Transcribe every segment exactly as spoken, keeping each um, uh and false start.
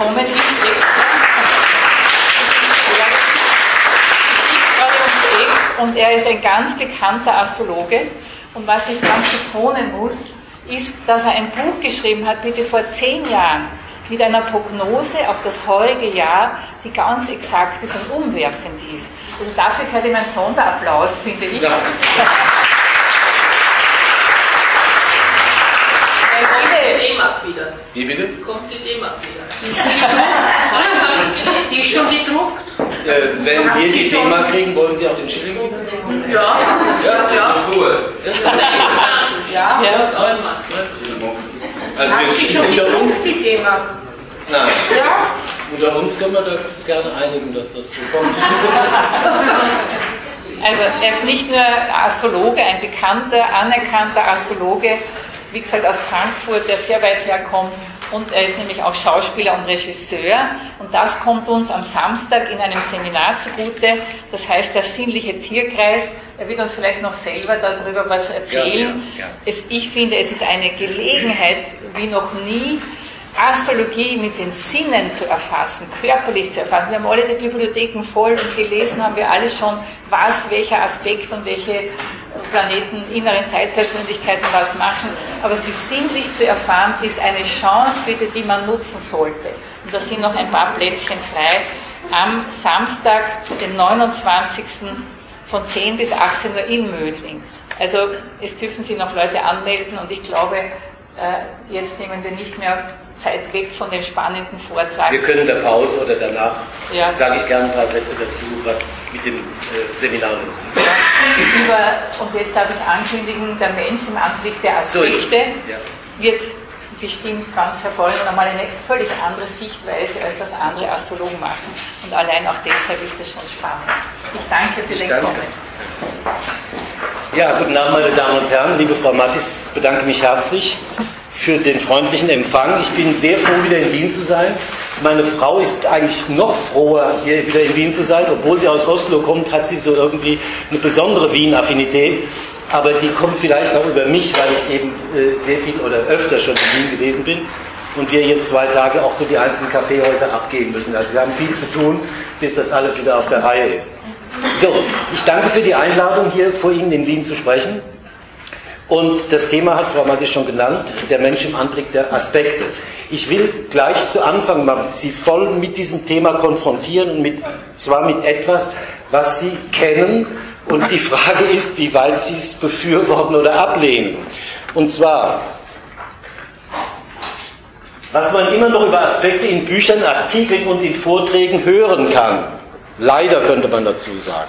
gekommen ist. Und er ist ein ganz bekannter Astrologe. Und was ich ganz betonen muss, ist, dass er ein Buch geschrieben hat, bitte vor zehn Jahren, mit einer Prognose auf das heurige Jahr, die ganz exakt ist und umwerfend ist. Also dafür gehört ihm ein Sonderapplaus, finde ich. Ja. Kommt die D-Mark wieder. Wie bitte? Kommt die D-Mark wieder. Die ist schon gedruckt. Äh, wenn wir die D-Mark kriegen, wollen Sie auch den Schilling wieder? Ja. Ja, ja. Gut. Ja, ja. Also Hat sie schon unter uns, die D-Mark? nein. Ja. Unter uns können wir das gerne einigen, dass das so kommt. Also er ist nicht nur Astrologe, ein bekannter, anerkannter Astrologe, wie gesagt aus Frankfurt, der sehr weit herkommt, und er ist nämlich auch Schauspieler und Regisseur, und das kommt uns am Samstag in einem Seminar zugute, das heißt der sinnliche Tierkreis. Er wird uns vielleicht noch selber darüber was erzählen. Ja, ja, ja. Es, ich finde, es ist eine Gelegenheit wie noch nie, Astrologie mit den Sinnen zu erfassen, körperlich zu erfassen. Wir haben alle die Bibliotheken voll und gelesen haben wir alle schon, was, welcher Aspekt und welche Planeten, inneren Teilpersönlichkeiten was machen. Aber sie sinnlich zu erfahren, ist eine Chance, bitte, die man nutzen sollte. Und da sind noch ein paar Plätzchen frei. Am Samstag, den neunundzwanzigsten von zehn bis achtzehn Uhr in Mödling. Also es dürfen sich noch Leute anmelden, und ich glaube, äh, jetzt nehmen wir nicht mehr Zeit weg von dem spannenden Vortrag. Wir können in der Pause oder danach, ja, sage ich gerne ein paar Sätze dazu, was mit dem äh, Seminar los ist. Ja, über, und jetzt darf ich ankündigen, der Mensch im Anblick der Aspekte ja. wird bestimmt ganz hervorragend und einmal eine völlig andere Sichtweise, als das andere Astrologen machen. Und allein auch deshalb ist das schon spannend. Ich danke für ich den danke. Kommen. Ja, guten Abend, meine Damen und Herren. Liebe Frau Mattis, ich bedanke mich herzlich für den freundlichen Empfang. Ich bin sehr froh, wieder in Wien zu sein. Meine Frau ist eigentlich noch froher, hier wieder in Wien zu sein. Obwohl sie aus Oslo kommt, hat sie so irgendwie eine besondere Wien-Affinität. Aber die kommt vielleicht auch über mich, weil ich eben äh, sehr viel oder öfter schon in Wien gewesen bin. Und wir jetzt zwei Tage auch so die einzelnen Kaffeehäuser abgeben müssen. Also wir haben viel zu tun, bis das alles wieder auf der Reihe ist. So, ich danke für die Einladung, hier vor Ihnen in Wien zu sprechen. Und das Thema hat Frau Mattis schon genannt, der Mensch im Anblick der Aspekte. Ich will gleich zu Anfang mal Sie voll mit diesem Thema konfrontieren, und mit, zwar mit etwas, was Sie kennen, und die Frage ist, wie weit Sie es befürworten oder ablehnen. Und zwar, was man immer noch über Aspekte in Büchern, Artikeln und in Vorträgen hören kann. Leider könnte man dazu sagen.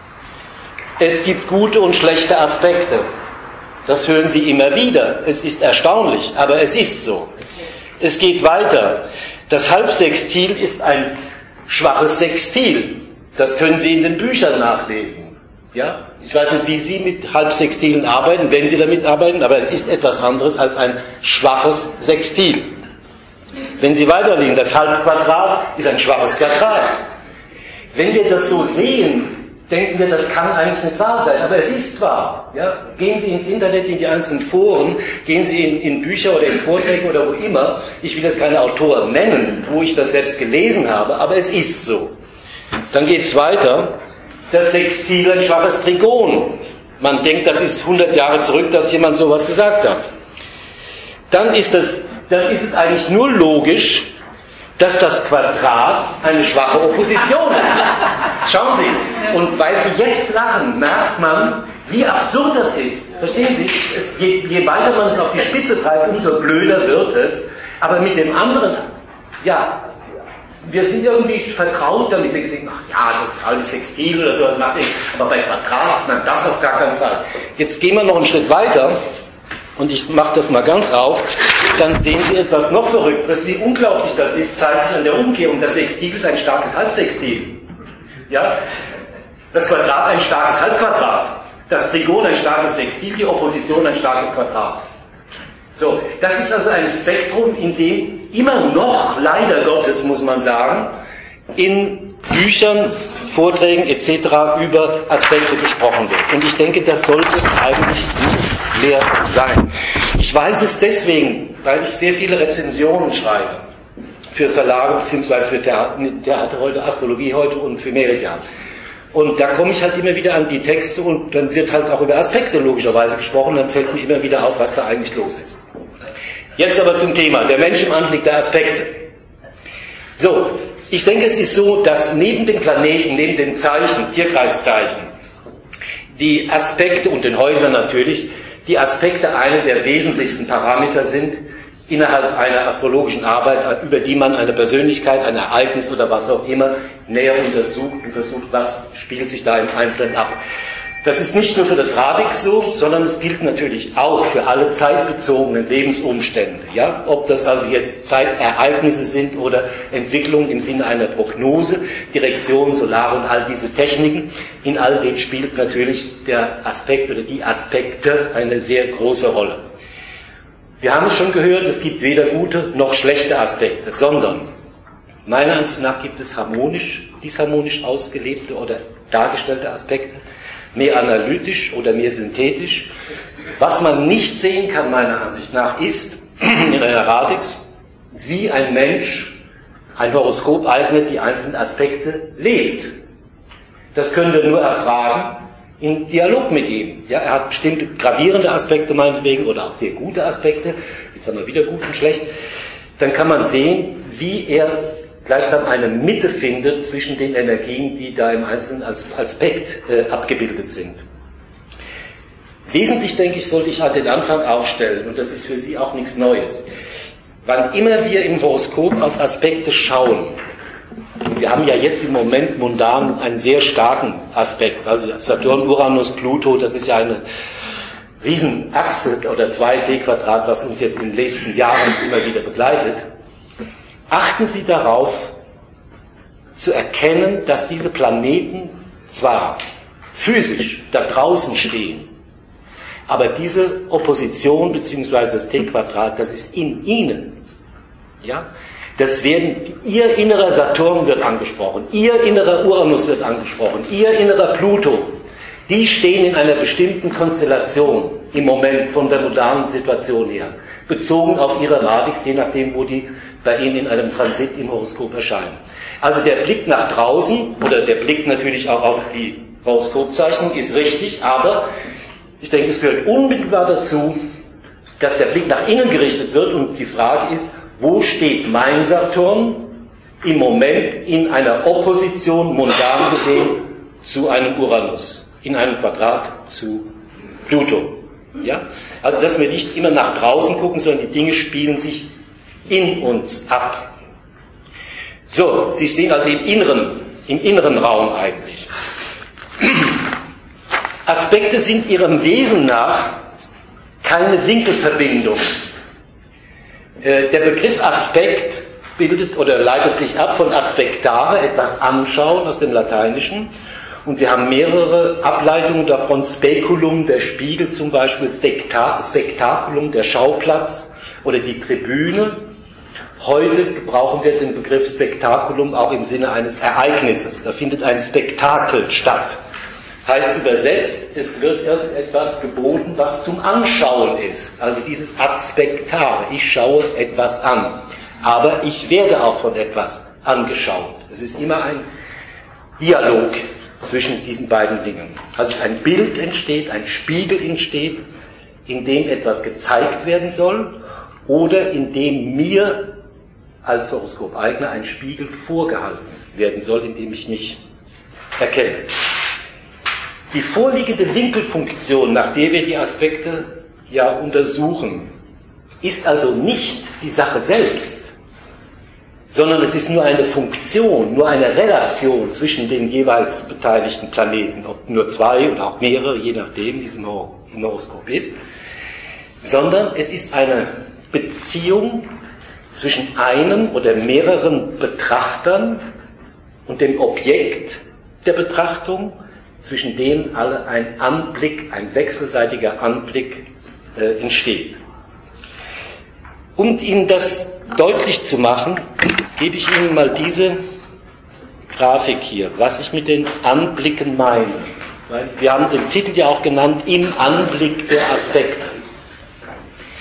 Es gibt gute und schlechte Aspekte. Das hören Sie immer wieder. Es ist erstaunlich, aber es ist so. Es geht weiter. Das Halbsextil ist ein schwaches Sextil. Das können Sie in den Büchern nachlesen. Ja? Ich weiß nicht, wie Sie mit Halbsextilen arbeiten, wenn Sie damit arbeiten, aber es ist etwas anderes als ein schwaches Sextil. Wenn Sie weiterlegen, das Halbquadrat ist ein schwaches Quadrat. Wenn wir das so sehen, denken wir, das kann eigentlich nicht wahr sein, aber es ist wahr. Ja? Gehen Sie ins Internet, in die einzelnen Foren, gehen Sie in, in Bücher oder in Vorträgen oder wo immer. Ich will jetzt keine Autoren nennen, wo ich das selbst gelesen habe, aber es ist so. Dann geht es weiter. Das Sextil, ein schwaches Trigon. Man denkt, das ist hundert Jahre zurück, dass jemand sowas gesagt hat. Dann ist, das, dann ist es eigentlich nur logisch, dass das Quadrat eine schwache Opposition ist. Schauen Sie, und weil Sie jetzt lachen, merkt man, wie absurd das ist. Verstehen Sie? Es, je, je weiter man es auf die Spitze treibt, umso blöder wird es. Aber mit dem anderen, ja, wir sind irgendwie vertraut damit. Wir sagen, ach ja, das ist alles Sextil oder so, das macht nichts. Aber bei Quadrat, nein, das auf gar keinen Fall. Jetzt gehen wir noch einen Schritt weiter. Und ich mache das mal ganz auf, dann sehen Sie etwas noch Verrückteres. Wie unglaublich das ist, zeigt sich an der Umkehrung. Das Sextil ist ein starkes Halbsextil. Ja? Das Quadrat ein starkes Halbquadrat. Das Trigon ein starkes Sextil, die Opposition ein starkes Quadrat. So, das ist also ein Spektrum, in dem immer noch, leider Gottes muss man sagen, in Büchern, Vorträgen et cetera über Aspekte gesprochen wird. Und ich denke, das sollte eigentlich nicht mehr sein. Ich weiß es deswegen, weil ich sehr viele Rezensionen schreibe für Verlage beziehungsweise für Theater, Theater heute, Astrologie heute und für Meridian. Und da komme ich halt immer wieder an die Texte und dann wird halt auch über Aspekte logischerweise gesprochen, dann fällt mir immer wieder auf, was da eigentlich los ist. Jetzt aber zum Thema, der Mensch im Anblick der Aspekte. So, ich denke, es ist so, dass neben den Planeten, neben den Zeichen, Tierkreiszeichen, die Aspekte und den Häusern natürlich, die Aspekte einer der wesentlichsten Parameter sind innerhalb einer astrologischen Arbeit, über die man eine Persönlichkeit, ein Ereignis oder was auch immer näher untersucht und versucht, was spielt sich da im Einzelnen ab. Das ist nicht nur für das Radix so, sondern es gilt natürlich auch für alle zeitbezogenen Lebensumstände. Ja? Ob das also jetzt Zeitereignisse sind oder Entwicklungen im Sinne einer Prognose, Direktion, Solar und all diese Techniken, in all dem spielt natürlich der Aspekt oder die Aspekte eine sehr große Rolle. Wir haben es schon gehört, es gibt weder gute noch schlechte Aspekte, sondern meiner Ansicht nach gibt es harmonisch, disharmonisch ausgelebte oder dargestellte Aspekte, mehr analytisch oder mehr synthetisch. Was man nicht sehen kann, meiner Ansicht nach, ist in einer Radix, wie ein Mensch ein Horoskop eignet, die einzelnen Aspekte lebt. Das können wir nur erfragen in Dialog mit ihm. Ja, er hat bestimmte gravierende Aspekte meinetwegen oder auch sehr gute Aspekte, jetzt haben wir wieder gut und schlecht. Dann kann man sehen, wie er gleichsam eine Mitte findet zwischen den Energien, die da im Einzelnen als Aspekt äh, abgebildet sind. Wesentlich, denke ich, sollte ich an den Anfang aufstellen, und das ist für Sie auch nichts Neues. Wann immer wir im Horoskop auf Aspekte schauen, und wir haben ja jetzt im Moment mundan einen sehr starken Aspekt, also Saturn, Uranus, Pluto, das ist ja eine Riesenachse oder zwei T Quadrat, was uns jetzt in den nächsten Jahren immer wieder begleitet. Achten Sie darauf, zu erkennen, dass diese Planeten zwar physisch da draußen stehen, aber diese Opposition bzw. das T-Quadrat, das ist in Ihnen. Ja? Das werden, Ihr innerer Saturn wird angesprochen, Ihr innerer Uranus wird angesprochen, Ihr innerer Pluto. Die stehen in einer bestimmten Konstellation im Moment von der modernen Situation her, bezogen auf Ihre Radix, je nachdem, wo die bei Ihnen in einem Transit im Horoskop erscheinen. Also der Blick nach draußen oder der Blick natürlich auch auf die Horoskopzeichnung ist richtig, aber ich denke, es gehört unmittelbar dazu, dass der Blick nach innen gerichtet wird und die Frage ist, wo steht mein Saturn im Moment in einer Opposition, mundan gesehen, zu einem Uranus, in einem Quadrat zu Pluto. Ja? Also, dass wir nicht immer nach draußen gucken, sondern die Dinge spielen sich in uns ab. So, Sie stehen also im inneren, im inneren Raum eigentlich. Aspekte sind ihrem Wesen nach keine Winkelverbindung. Äh, der Begriff Aspekt bildet oder leitet sich ab von aspectare, etwas anschauen aus dem Lateinischen. Und wir haben mehrere Ableitungen davon, Speculum, der Spiegel zum Beispiel, Spektakulum, der Schauplatz oder die Tribüne. Heute gebrauchen wir den Begriff Spektakulum auch im Sinne eines Ereignisses. Da findet ein Spektakel statt. Heißt übersetzt, es wird irgendetwas geboten, was zum Anschauen ist. Also dieses ad spectare, ich schaue etwas an. Aber ich werde auch von etwas angeschaut. Es ist immer ein Dialog zwischen diesen beiden Dingen. Also ein Bild entsteht, ein Spiegel entsteht, in dem etwas gezeigt werden soll oder in dem mir als Horoskopeigner ein Spiegel vorgehalten werden soll, in dem ich mich erkenne. Die vorliegende Winkelfunktion, nach der wir die Aspekte ja untersuchen, ist also nicht die Sache selbst, sondern es ist nur eine Funktion, nur eine Relation zwischen den jeweils beteiligten Planeten, ob nur zwei oder auch mehrere, je nachdem, wie es im Horoskop ist, sondern es ist eine Beziehung zwischen einem oder mehreren Betrachtern und dem Objekt der Betrachtung, zwischen denen alle ein Anblick, ein wechselseitiger Anblick äh, entsteht. Um Ihnen das deutlich zu machen, gebe ich Ihnen mal diese Grafik hier, was ich mit den Anblicken meine. Weil wir haben den Titel ja auch genannt, im Anblick der Aspekte.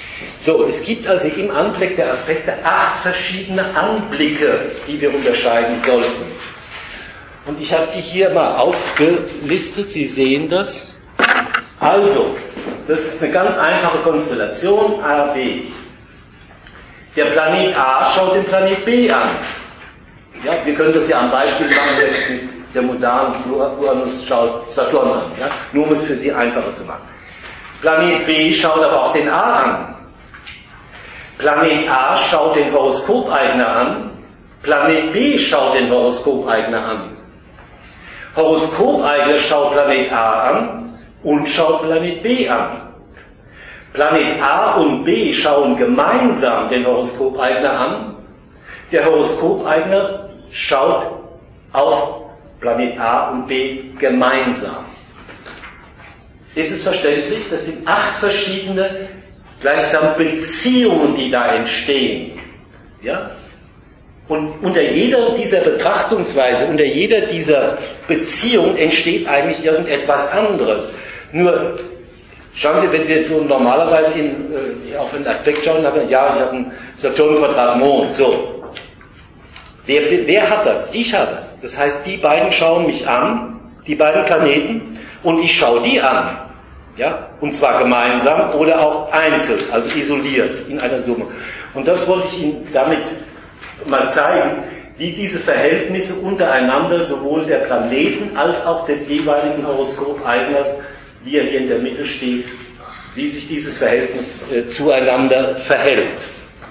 So, es gibt also im Anblick der Aspekte acht verschiedene Anblicke, die wir unterscheiden sollten. Und ich habe die hier mal aufgelistet, Sie sehen das. Also, das ist eine ganz einfache Konstellation, A, B. Der Planet A schaut den Planet B an. Ja, wir können das ja am Beispiel machen, jetzt mit der modernen Uranus schaut Saturn an, ja? Nur um es für Sie einfacher zu machen. Planet B schaut aber auch den A an. Planet A schaut den Horoskopeigner an. Planet B schaut den Horoskopeigner an. Horoskopeigner schaut Planet A an und schaut Planet B an. Planet A und B schauen gemeinsam den Horoskopeigner an. Der Horoskopeigner schaut auf Planet A und B gemeinsam. Ist es verständlich? Das sind acht verschiedene, gleichsam Beziehungen, die da entstehen. Ja? Und unter jeder dieser Betrachtungsweise, unter jeder dieser Beziehung entsteht eigentlich irgendetwas anderes. Nur, schauen Sie, wenn wir so normalerweise in, äh, auf einen Aspekt schauen, dann haben wir, ja, ich habe einen Saturn-Quadrat Mond, so. Wer, wer hat das? Ich habe das. Das heißt, die beiden schauen mich an, die beiden Planeten, und ich schaue die an. Ja? Und zwar gemeinsam oder auch einzeln, also isoliert in einer Summe. Und das wollte ich Ihnen damit mal zeigen, wie diese Verhältnisse untereinander sowohl der Planeten als auch des jeweiligen Horoskopeigners, wie er hier in der Mitte steht, wie sich dieses Verhältnis äh, zueinander verhält.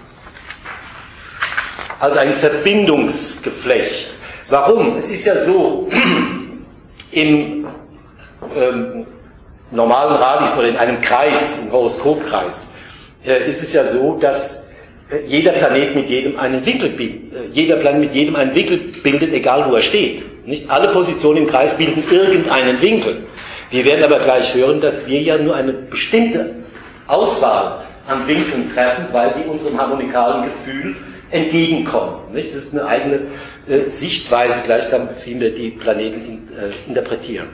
Also ein Verbindungsgeflecht. Warum? Es ist ja so, im ähm, normalen Radius oder in einem Kreis, im Horoskopkreis, äh, ist es ja so, dass äh, jeder Planet mit jedem einen Winkel bildet, äh, jeder Planet mit jedem einen Winkel bildet, egal wo er steht. Nicht alle Positionen im Kreis bilden irgendeinen Winkel. Wir werden aber gleich hören, dass wir ja nur eine bestimmte Auswahl an Winkeln treffen, weil die unserem harmonikalen Gefühl entgegenkommen. Nicht? Das ist eine eigene äh, Sichtweise, gleichsam, wie wir die Planeten in, äh, interpretieren.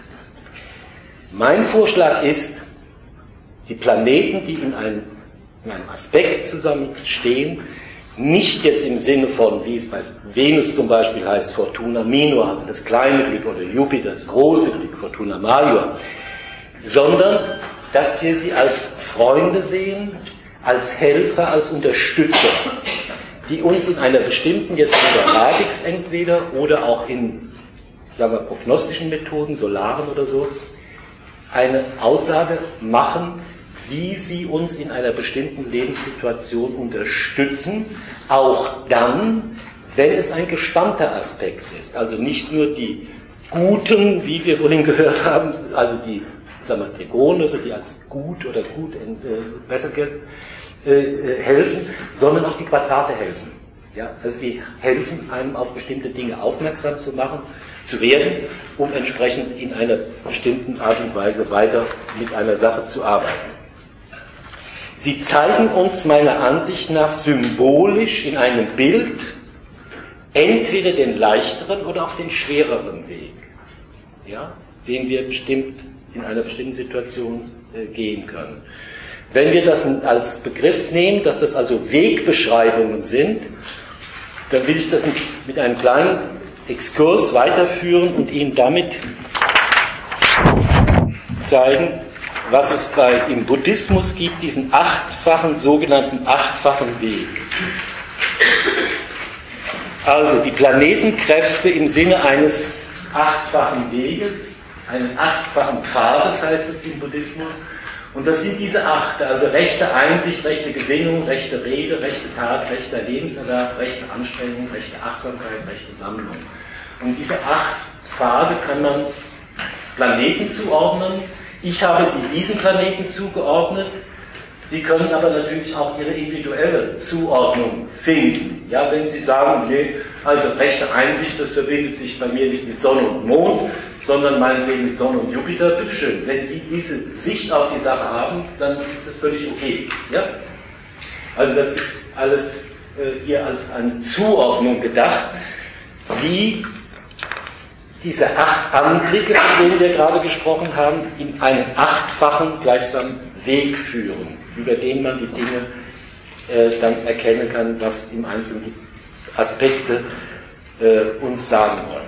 Mein Vorschlag ist, die Planeten, die in einem, in einem Aspekt zusammenstehen, nicht jetzt im Sinne von, wie es bei Venus zum Beispiel heißt, Fortuna Minor, also das kleine Glück, oder Jupiter, das große Glück, Fortuna Major, sondern dass wir sie als Freunde sehen, als Helfer, als Unterstützer, die uns in einer bestimmten, jetzt in der Radix entweder oder auch in, sagen wir, prognostischen Methoden, Solaren oder so, eine Aussage machen, wie sie uns in einer bestimmten Lebenssituation unterstützen, auch dann, wenn es ein gespannter Aspekt ist. Also nicht nur die Guten, wie wir vorhin gehört haben, also die, sagen wir, Trigone, also die als gut oder gut äh, besser gelten, äh, helfen, sondern auch die Quadrate helfen. Ja? Also sie helfen einem auf bestimmte Dinge aufmerksam zu machen, zu werden, um entsprechend in einer bestimmten Art und Weise weiter mit einer Sache zu arbeiten. Sie zeigen uns meiner Ansicht nach symbolisch in einem Bild entweder den leichteren oder auch den schwereren Weg, ja, den wir bestimmt in einer bestimmten Situation äh, gehen können. Wenn wir das als Begriff nehmen, dass das also Wegbeschreibungen sind, dann will ich das mit, mit einem kleinen Exkurs weiterführen und Ihnen damit zeigen, was es bei, im Buddhismus gibt, diesen achtfachen, sogenannten achtfachen Weg. Also die Planetenkräfte im Sinne eines achtfachen Weges, eines achtfachen Pfades heißt es im Buddhismus. Und das sind diese acht, also rechte Einsicht, rechte Gesinnung, rechte Rede, rechte Tat, rechter Lebenserwerb, rechte Anstrengung, rechte Achtsamkeit, rechte Sammlung. Und diese acht Pfade kann man Planeten zuordnen. Ich habe sie diesen Planeten zugeordnet. Sie können aber natürlich auch Ihre individuelle Zuordnung finden. Ja, wenn Sie sagen, nee, also rechte Einsicht, das verbindet sich bei mir nicht mit Sonne und Mond, sondern meinetwegen mit Sonne und Jupiter, bitteschön. Wenn Sie diese Sicht auf die Sache haben, dann ist das völlig okay. Ja? Also das ist alles äh, hier als eine Zuordnung gedacht, wie diese acht Anblicke, von denen wir gerade gesprochen haben, in einen achtfachen gleichsam Weg führen. über den man die Dinge äh, dann erkennen kann, was im Einzelnen die Aspekte äh, uns sagen wollen.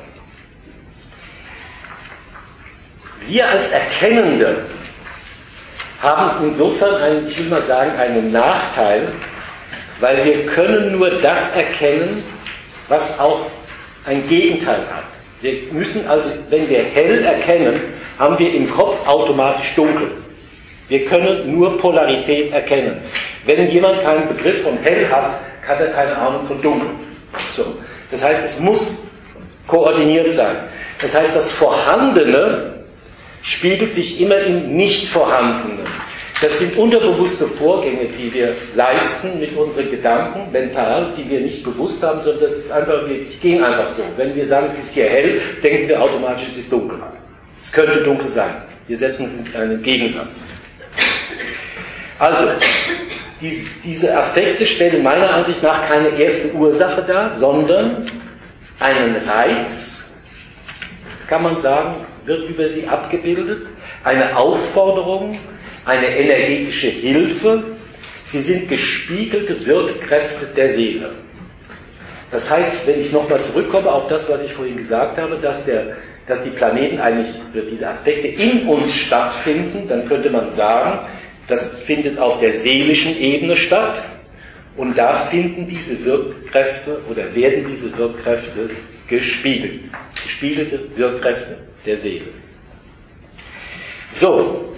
Wir als Erkennende haben insofern, einen, ich will mal sagen, einen Nachteil, weil wir können nur das erkennen, was auch ein Gegenteil hat. Wir müssen also, wenn wir hell erkennen, haben wir im Kopf automatisch dunkel. Wir können nur Polarität erkennen. Wenn jemand keinen Begriff von hell hat, hat er keine Ahnung von dunkel. So. Das heißt, es muss koordiniert sein. Das heißt, das Vorhandene spiegelt sich immer im Nicht-Vorhandenen. Das sind unterbewusste Vorgänge, die wir leisten mit unseren Gedanken, mental, die wir nicht bewusst haben, sondern das ist einfach, wir gehen einfach so. Wenn wir sagen, es ist hier hell, denken wir automatisch, es ist dunkel. Es könnte dunkel sein. Wir setzen es in einen Gegensatz. Also, dies, diese Aspekte stellen meiner Ansicht nach keine erste Ursache dar, sondern einen Reiz, kann man sagen, wird über sie abgebildet, eine Aufforderung, eine energetische Hilfe. Sie sind gespiegelte Wirkkräfte der Seele. Das heißt, wenn ich nochmal zurückkomme auf das, was ich vorhin gesagt habe, dass, der, dass die Planeten eigentlich, diese Aspekte in uns stattfinden, dann könnte man sagen, das findet auf der seelischen Ebene statt und da finden diese Wirkkräfte oder werden diese Wirkkräfte gespiegelt. Gespiegelte Wirkkräfte der Seele. So,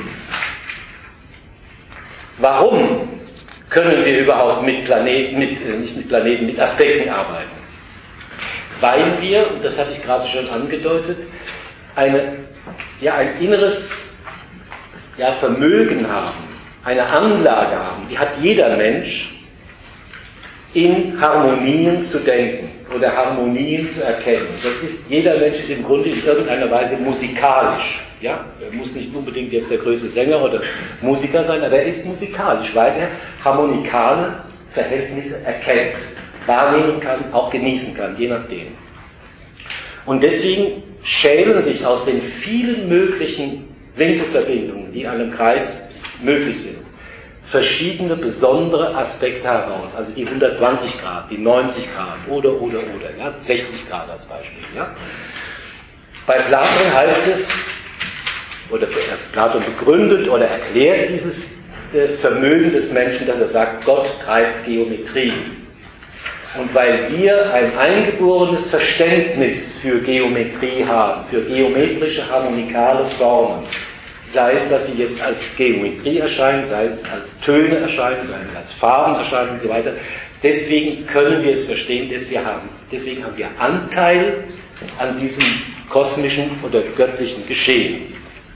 warum können wir überhaupt mit Planeten, mit, nicht mit Planeten, mit Aspekten arbeiten? Weil wir, und das hatte ich gerade schon angedeutet, eine, ja, ein inneres ja, Vermögen haben, eine Anlage haben, die hat jeder Mensch, in Harmonien zu denken oder Harmonien zu erkennen. Das ist, jeder Mensch ist im Grunde in irgendeiner Weise musikalisch. Ja? Er muss nicht unbedingt jetzt der größte Sänger oder Musiker sein, aber er ist musikalisch, weil er harmonikale Verhältnisse erkennt, wahrnehmen kann, auch genießen kann, je nachdem. Und deswegen schälen sich aus den vielen möglichen Winkelverbindungen, die an einem Kreis möglich sind, verschiedene besondere Aspekte heraus, also die hundertzwanzig Grad, die neunzig Grad oder, oder, oder, ja, sechzig Grad als Beispiel. Ja. Bei Platon heißt es, oder Platon begründet oder erklärt dieses äh, Vermögen des Menschen, dass er sagt, Gott treibt Geometrie. Und weil wir ein eingeborenes Verständnis für Geometrie haben, für geometrische harmonikale Formen, sei es, dass sie jetzt als Geometrie erscheinen, sei es als Töne erscheinen, sei es als Farben erscheinen und so weiter. Deswegen können wir es verstehen, deswegen haben, deswegen haben wir Anteil an diesem kosmischen oder göttlichen Geschehen.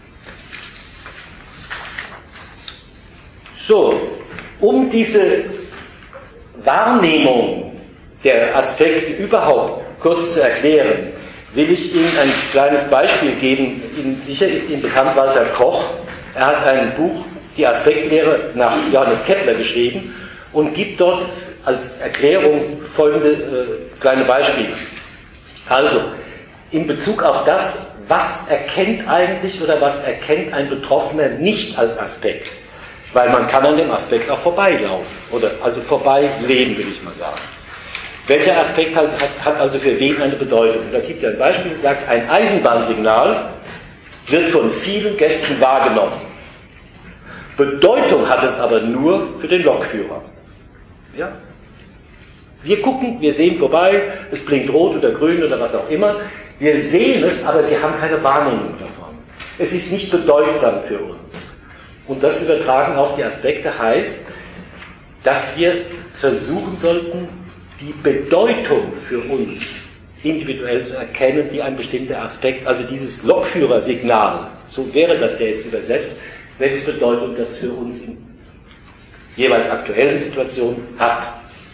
So, um diese Wahrnehmung der Aspekte überhaupt kurz zu erklären, will ich Ihnen ein kleines Beispiel geben. Ihnen sicher ist Ihnen bekannt Walter Koch. Er hat ein Buch, die Aspektlehre, nach Johannes Kepler geschrieben und gibt dort als Erklärung folgende äh, kleine Beispiele. Also, in Bezug auf das, was erkennt eigentlich oder was erkennt ein Betroffener nicht als Aspekt? Weil man kann an dem Aspekt auch vorbeilaufen oder also vorbeileben, will ich mal sagen. Welcher Aspekt hat, hat also für wen eine Bedeutung? Da gibt er ein Beispiel, das sagt, ein Eisenbahnsignal wird von vielen Gästen wahrgenommen. Bedeutung hat es aber nur für den Lokführer. Ja? Wir gucken, wir sehen vorbei, es blinkt rot oder grün oder was auch immer. Wir sehen es, aber wir haben keine Wahrnehmung davon. Es ist nicht bedeutsam für uns. Und das Übertragen auf die Aspekte heißt, dass wir versuchen sollten, die Bedeutung für uns individuell zu erkennen, die ein bestimmter Aspekt, also dieses Lokführersignal, so wäre das ja jetzt übersetzt, welche Bedeutung das für uns in jeweils aktuellen Situationen hat.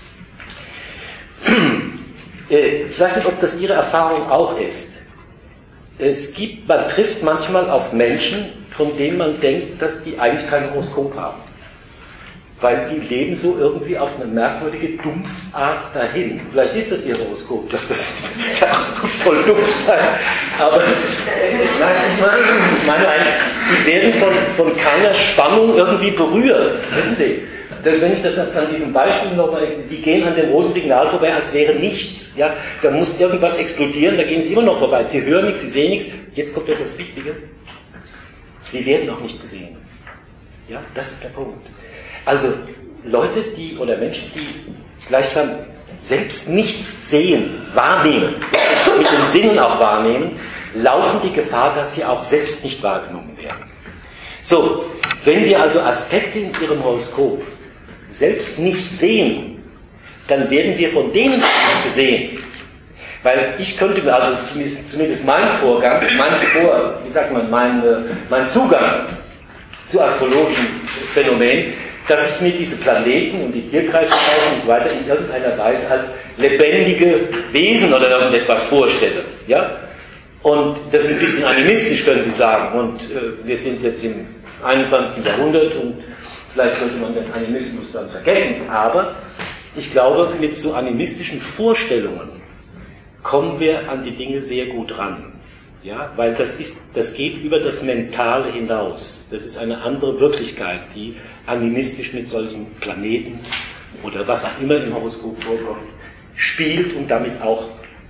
Ich weiß nicht, ob das Ihre Erfahrung auch ist. Es gibt, man trifft manchmal auf Menschen, von denen man denkt, dass die eigentlich kein Horoskop haben. weil die leben so irgendwie auf eine merkwürdige Dumpfart dahin. Vielleicht ist das ihr Horoskop, dass das der Ausdruck soll dumpf sein. Aber nein, ich meine, ich meine eigentlich, die werden von, von keiner Spannung irgendwie berührt. Wissen Sie? Wenn ich das jetzt an diesem Beispiel nochmal, die gehen an dem roten Signal vorbei, als wäre nichts. Ja? Da muss irgendwas explodieren, da gehen sie immer noch vorbei. Sie hören nichts, sie sehen nichts. Jetzt kommt doch das Wichtige. Sie werden noch nicht gesehen. Ja? Das ist der Punkt. Also Leute, die oder Menschen, die gleichsam selbst nichts sehen, wahrnehmen, mit den Sinnen auch wahrnehmen, laufen die Gefahr, dass sie auch selbst nicht wahrgenommen werden. So, wenn wir also Aspekte in ihrem Horoskop selbst nicht sehen, dann werden wir von denen nicht gesehen. Weil ich könnte mir, also zumindest, zumindest mein Vorgang, mein Vor, wie sagt man, mein, mein Zugang zu astrologischen Phänomenen, dass ich mir diese Planeten und die Tierkreiszeichen und so weiter in irgendeiner Weise als lebendige Wesen oder irgendetwas vorstelle. Ja? Und das ist ein bisschen animistisch, können Sie sagen. Und äh, wir sind jetzt im einundzwanzigsten Jahrhundert und vielleicht sollte man den Animismus dann vergessen. Aber ich glaube, mit so animistischen Vorstellungen kommen wir an die Dinge sehr gut ran. Ja, weil das ist, das geht über das Mentale hinaus. Das ist eine andere Wirklichkeit, die animistisch mit solchen Planeten oder was auch immer im Horoskop vorkommt, spielt und damit auch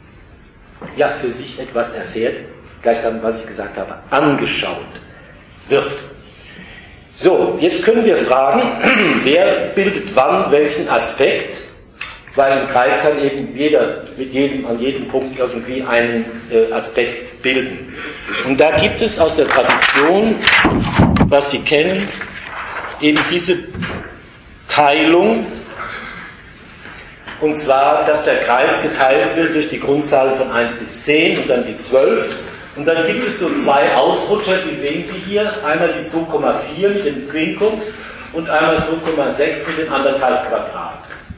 ja, für sich etwas erfährt, gleichsam, was ich gesagt habe, angeschaut wird. So, jetzt können wir fragen, wer bildet wann welchen Aspekt, weil im Kreis kann eben jeder mit jedem, an jedem Punkt irgendwie einen äh, Aspekt bilden. Und da gibt es aus der Tradition, was Sie kennen, eben diese Teilung, und zwar, dass der Kreis geteilt wird durch die Grundzahlen von eins bis zehn und dann die zwölf. Und dann gibt es so zwei Ausrutscher, die sehen Sie hier, einmal die zwei Komma vier mit dem Quinkux und einmal zwei Komma sechs mit dem anderthalb Quadrat.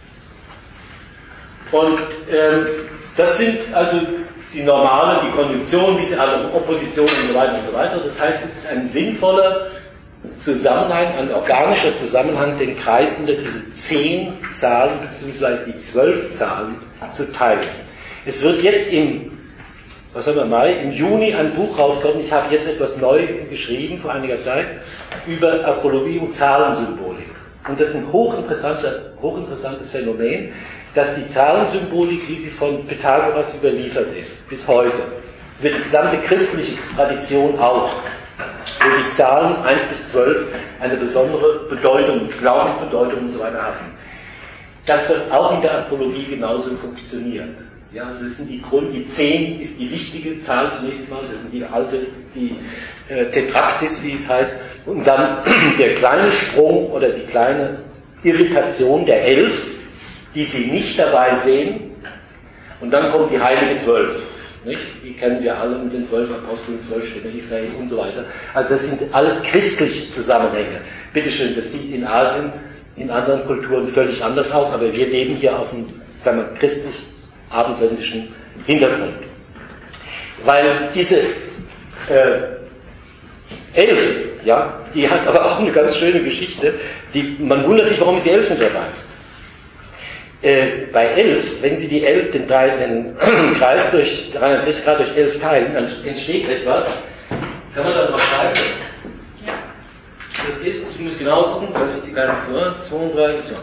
Und ähm, das sind also die normalen, die Konjunktionen, wie sie alle, Oppositionen und so weiter und so weiter. Das heißt, es ist ein sinnvoller Zusammenhang, ein organischer Zusammenhang, den Kreis unter diese zehn Zahlen bzw. die zwölf Zahlen zu teilen. Es wird jetzt im, was haben wir mal, im Juni ein Buch rauskommen. Ich habe jetzt etwas neu geschrieben vor einiger Zeit über Astrologie und Zahlensymbolik. Und das ist ein hochinteressantes Phänomen, dass die Zahlensymbolik, wie sie von Pythagoras überliefert ist, bis heute, über die gesamte christliche Tradition auch, wo die Zahlen eins bis zwölf eine besondere Bedeutung, Glaubensbedeutung und so weiter haben, dass das auch in der Astrologie genauso funktioniert. Ja, also das sind die Grund, die zehn ist die wichtige Zahl zunächst mal, das sind die alte, die äh, Tetraktis, wie es heißt, und dann der kleine Sprung oder die kleine Irritation der elf, die Sie nicht dabei sehen, und dann kommt die heilige zwölf. Nicht? Die kennen wir alle mit den zwölf Aposteln, zwölf Stämme Israel und so weiter. Also das sind alles christliche Zusammenhänge. Bitteschön, das sieht in Asien, in anderen Kulturen völlig anders aus, aber wir leben hier auf einem, sagen wir, christlich-abendländischen Hintergrund. Weil diese äh, elf, ja, die hat aber auch eine ganz schöne Geschichte, die, man wundert sich, warum ist die elf nicht dabei? Äh, bei elf, wenn Sie die elf, den, den Kreis durch dreihundertsechzig Grad durch elf teilen, dann entsteht etwas. Kann man das noch schreiben? Ja. Das ist, ich muss genau gucken, was ist die ganze Uhr? zweiunddreißig,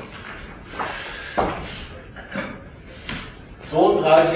so. zweiunddreißig,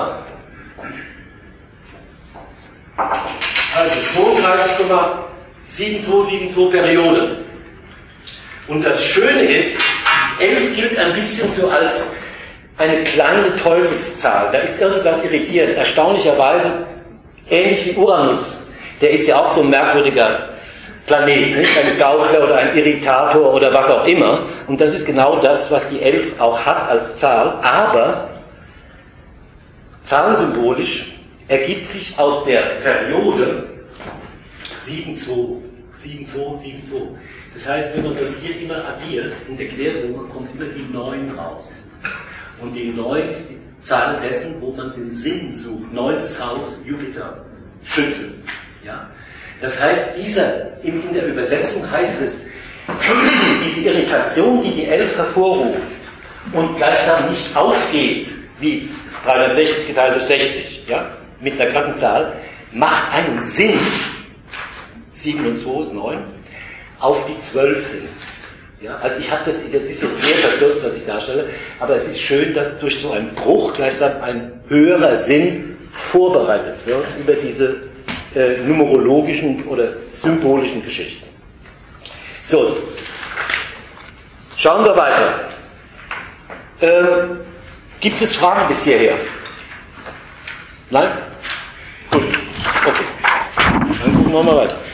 also zweiunddreißig Komma sieben zwei sieben zwei Periode. Und das Schöne ist, elf gilt ein bisschen so als eine kleine Teufelszahl. Da ist irgendwas irritiert. Erstaunlicherweise, ähnlich wie Uranus, der ist ja auch so ein merkwürdiger Planet, nicht? Ein Gaukler oder ein Irritator oder was auch immer. Und das ist genau das, was die elf auch hat als Zahl. Aber zahlensymbolisch ergibt sich aus der Periode sieben zwei, sieben zwei, sieben zwei. Das heißt, wenn man das hier immer addiert, in der Quersumme kommt immer die neun raus. Und die neun ist die Zahl dessen, wo man den Sinn sucht. Neuntes Haus, Jupiter, Schütze. Ja? Das heißt, dieser, in der Übersetzung heißt es, diese Irritation, die die elf hervorruft und gleichsam nicht aufgeht, wie dreihundertsechzig geteilt durch sechzig, ja, mit einer glatten Zahl, macht einen Sinn, sieben und zwei ist neun, auf die zwölf hin. Ja, also ich habe das, das ist jetzt sehr verkürzt, was ich darstelle, aber es ist schön, dass durch so einen Bruch gleichsam ein höherer Sinn vorbereitet wird über diese äh, numerologischen oder symbolischen Geschichten. So, schauen wir weiter. Ähm, gibt es Fragen bis hierher? Nein? Gut, okay. Dann gucken wir mal weiter.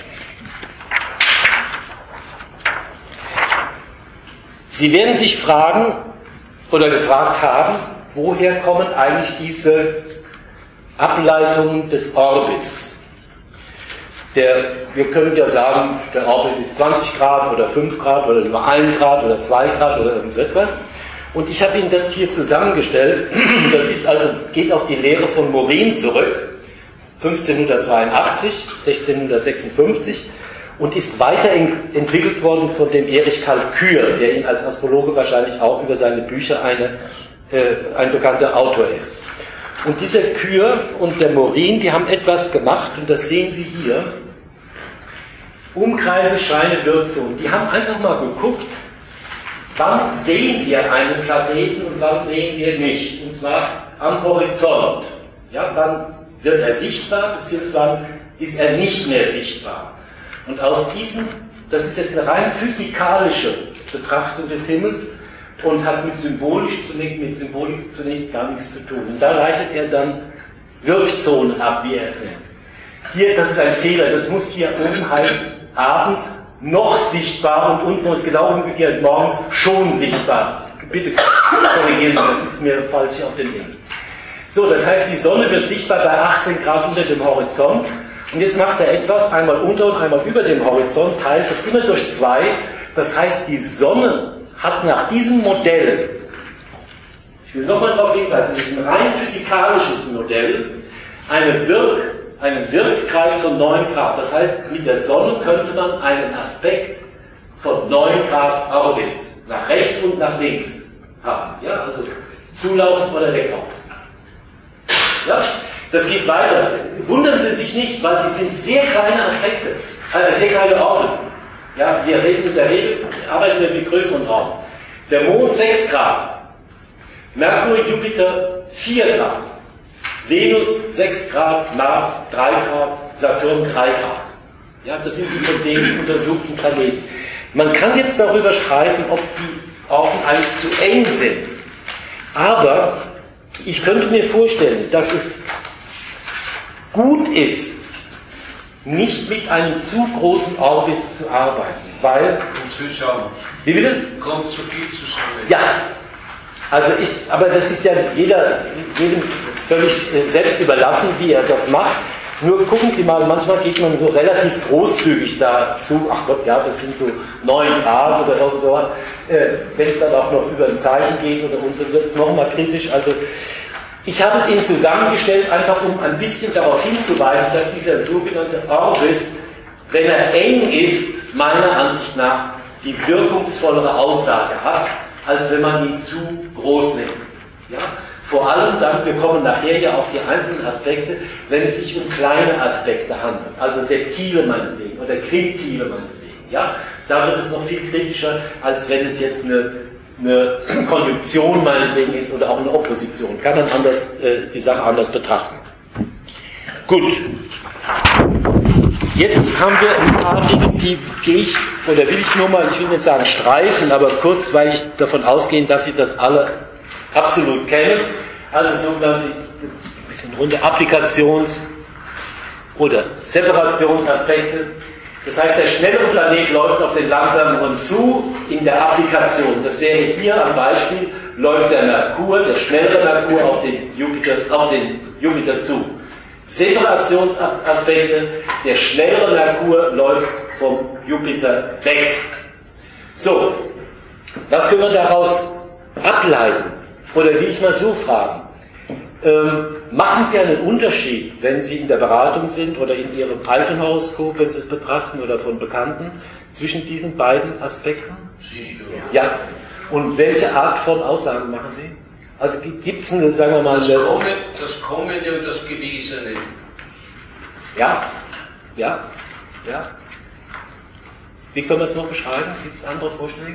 Sie werden sich fragen oder gefragt haben, woher kommen eigentlich diese Ableitungen des Orbis? Der, wir können ja sagen, der Orbis ist zwanzig Grad oder fünf Grad oder nur ein Grad oder zwei Grad oder irgend so etwas. Und ich habe Ihnen das hier zusammengestellt. Das ist also, geht auf die Lehre von Morin zurück, fünfzehnhundertzweiundachtzig, sechzehnhundertsechsundfünfzig, und ist weiterentwickelt worden von dem Erich Kalkür, der Ihnen als Astrologe wahrscheinlich auch über seine Bücher eine, äh, ein bekannter Autor ist. Und dieser Kür und der Morin, die haben etwas gemacht, und das sehen Sie hier. Umkreise, Scheine, Würzung. Die haben einfach mal geguckt, wann sehen wir einen Planeten und wann sehen wir nicht. Und zwar am Horizont. Ja, wann wird er sichtbar, beziehungsweise wann ist er nicht mehr sichtbar. Und aus diesem, das ist jetzt eine rein physikalische Betrachtung des Himmels, und hat mit symbolisch zunächst, mit Symbolik zunächst gar nichts zu tun. Und da leitet er dann Wirkzonen ab, wie er es nennt. Hier, das ist ein Fehler, das muss hier oben heißen, abends noch sichtbar, und unten ist genau umgekehrt, morgens schon sichtbar. Bitte korrigieren Sie, das ist mir falsch hier auf dem Ding. So, das heißt, die Sonne wird sichtbar bei achtzehn Grad unter dem Horizont, und jetzt macht er etwas, einmal unter und einmal über dem Horizont, teilt das immer durch zwei, das heißt, die Sonne hat nach diesem Modell, ich will nochmal darauf hinweisen, es ist ein rein physikalisches Modell, eine Wirk, einen Wirkkreis von neun Grad. Das heißt, mit der Sonne könnte man einen Aspekt von neun Grad Orbis nach rechts und nach links haben. Ja, also zulaufen oder weglaufen. Ja, das geht weiter. Wundern Sie sich nicht, weil die sind sehr kleine Aspekte, also sehr kleine Orte. Ja, wir reden in der Regel, arbeiten wir mit größeren Raum. Der Mond sechs Grad, Merkur, Jupiter vier Grad, Venus sechs Grad, Mars drei Grad, Saturn drei Grad. Ja, das sind die von denen untersuchten Planeten. Man kann jetzt darüber streiten, ob die Orten eigentlich zu eng sind. Aber ich könnte mir vorstellen, dass es gut ist, nicht mit einem zu großen Orbis zu arbeiten, weil... Kommt zu schauen. Wie bitte? Kommt zu viel zu schauen. Ja, also ich, aber das ist ja jeder, jedem völlig äh, selbst überlassen, wie er das macht. Nur gucken Sie mal, manchmal geht man so relativ großzügig dazu, ach Gott, ja, das sind so neun Grad oder irgend sowas. Äh, wenn es dann auch noch über ein Zeichen geht oder und so, wird es nochmal kritisch. Also ich habe es Ihnen zusammengestellt, einfach um ein bisschen darauf hinzuweisen, dass dieser sogenannte Orbis, wenn er eng ist, meiner Ansicht nach die wirkungsvollere Aussage hat, als wenn man ihn zu groß nimmt. Ja? Vor allem dann, wir kommen nachher ja auf die einzelnen Aspekte, wenn es sich um kleine Aspekte handelt, also Septile meinetwegen oder Quintile meinetwegen. Ja? Da wird es noch viel kritischer, als wenn es jetzt eine eine Konjunktion meinetwegen ist oder auch eine Opposition. Kann man anders, äh, die Sache anders betrachten. Gut. Jetzt haben wir ein paar Dinge, die gehe ich, oder will ich nur mal, ich will nicht sagen streifen, aber kurz, weil ich davon ausgehe, dass Sie das alle absolut kennen. Also sogenannte, ein bisschen runde Applikations- oder Separationsaspekte. Das heißt, der schnellere Planet läuft auf den langsameren zu in der Applikation. Das wäre hier am Beispiel, läuft der Merkur, der schnellere Merkur auf den Jupiter, auf den Jupiter zu. Separationsaspekte, der schnellere Merkur läuft vom Jupiter weg. So, was können wir daraus ableiten? Oder will ich mal so fragen? Ähm, machen Sie einen Unterschied, wenn Sie in der Beratung sind oder in Ihrem eigenen Horoskop, wenn Sie es betrachten oder von Bekannten, zwischen diesen beiden Aspekten? Sicher. Ja. Und welche Art von Aussagen machen Sie? Also gibt es eine, sagen wir mal, Das Kommende, das Kommende und das Gewesene. Ja, ja, ja. Wie können wir es noch beschreiben? Gibt es andere Vorschläge?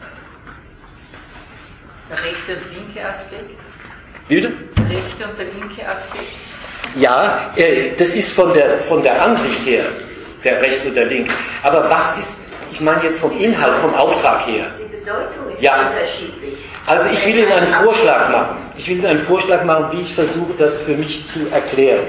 Der rechte und linke Aspekt. Wie bitte? Der rechte und der linke Aspekt. Ja, äh, das ist von der, von der Ansicht her, der rechte und der linke. Aber was ist, ich meine jetzt vom Inhalt, vom Auftrag her? Die Bedeutung ist Ja. unterschiedlich. Also ich will Ihnen einen Vorschlag machen. Ich will Ihnen einen Vorschlag machen, wie ich versuche, das für mich zu erklären.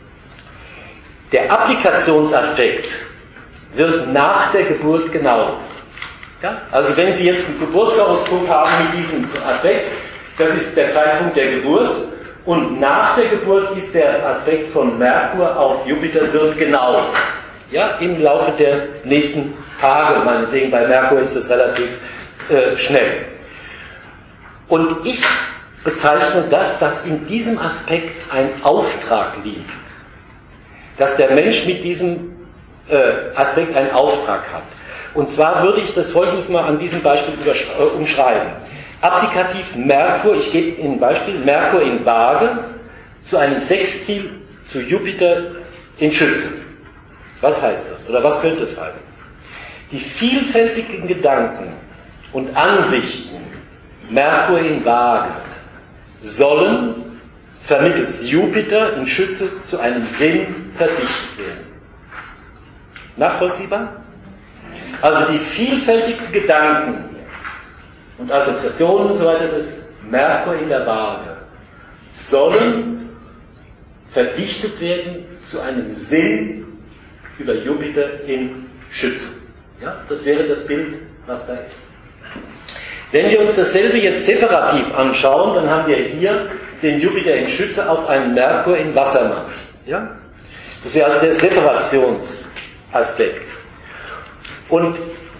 Der Applikationsaspekt wird nach der Geburt genau. Ja? Also wenn Sie jetzt ein Geburtshoroskop haben mit diesem Aspekt, das ist der Zeitpunkt der Geburt, und nach der Geburt ist der Aspekt von Merkur auf Jupiter wird genau. Ja? Im Laufe der nächsten Tage, meinetwegen, bei Merkur ist das relativ äh, schnell. Und ich bezeichne das, dass in diesem Aspekt ein Auftrag liegt. Dass der Mensch mit diesem äh, Aspekt einen Auftrag hat. Und zwar würde ich das folgendes mal an diesem Beispiel äh, umschreiben. Applikativ Merkur, ich gebe Ihnen ein Beispiel, Merkur in Waage zu einem Sextil zu Jupiter in Schütze. Was heißt das? Oder was könnte es heißen? Die vielfältigen Gedanken und Ansichten Merkur in Waage sollen vermittels Jupiter in Schütze zu einem Sinn verdichtet werden. Nachvollziehbar? Also die vielfältigen Gedanken und Assoziationen und so weiter des Merkur in der Waage sollen verdichtet werden zu einem Sinn über Jupiter in Schütze. Ja, das wäre das Bild, was da ist. Wenn wir uns dasselbe jetzt separativ anschauen, dann haben wir hier den Jupiter in Schütze auf einen Merkur in Wassermann. Ja? Das wäre also der Separationsaspekt. Und